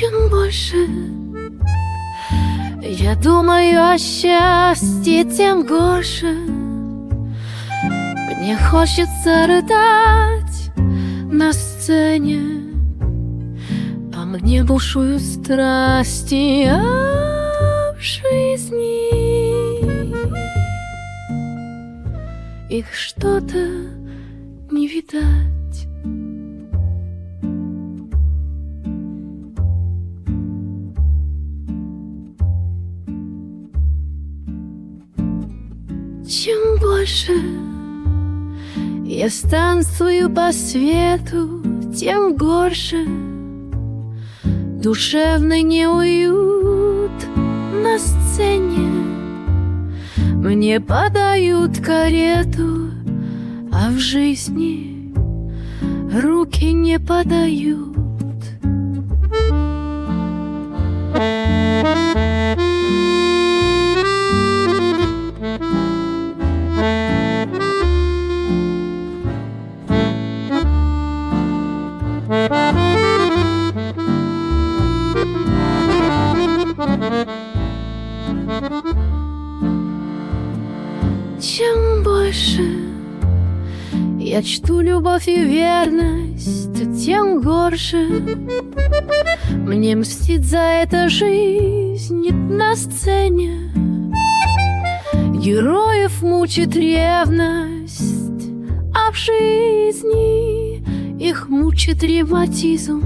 Чем больше я думаю о счастье, тем горше мне хочется рыдать на сцене. По мне бушуют страсти, а в жизни их что-то не видать. Чем больше я станцую по свету, тем горше душевный неуют на сцене. Мне подают карету, а в жизни руки не подают. Чем больше я чту любовь и верность, тем горше мне мстит за это жизнь на сцене. Героев мучит ревность, а в жизни их мучит ревматизм.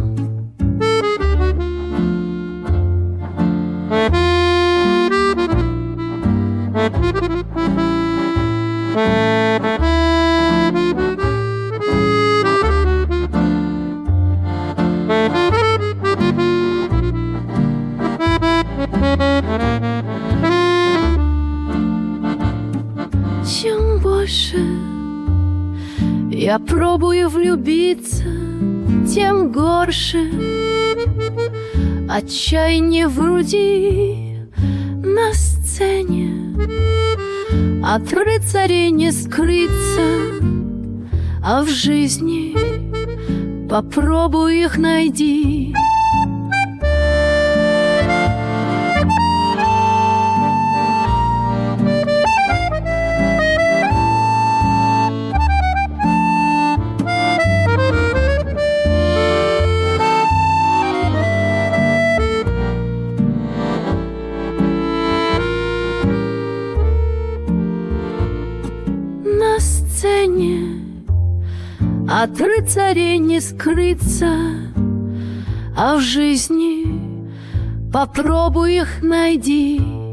Чем больше я пробую влюбиться, тем горше отчаяние в груди на сцене. От рыцарей не скрыться, а в жизни попробуй их найди. На сцене от рыцарей не скрыться, а в жизни попробуй их найди.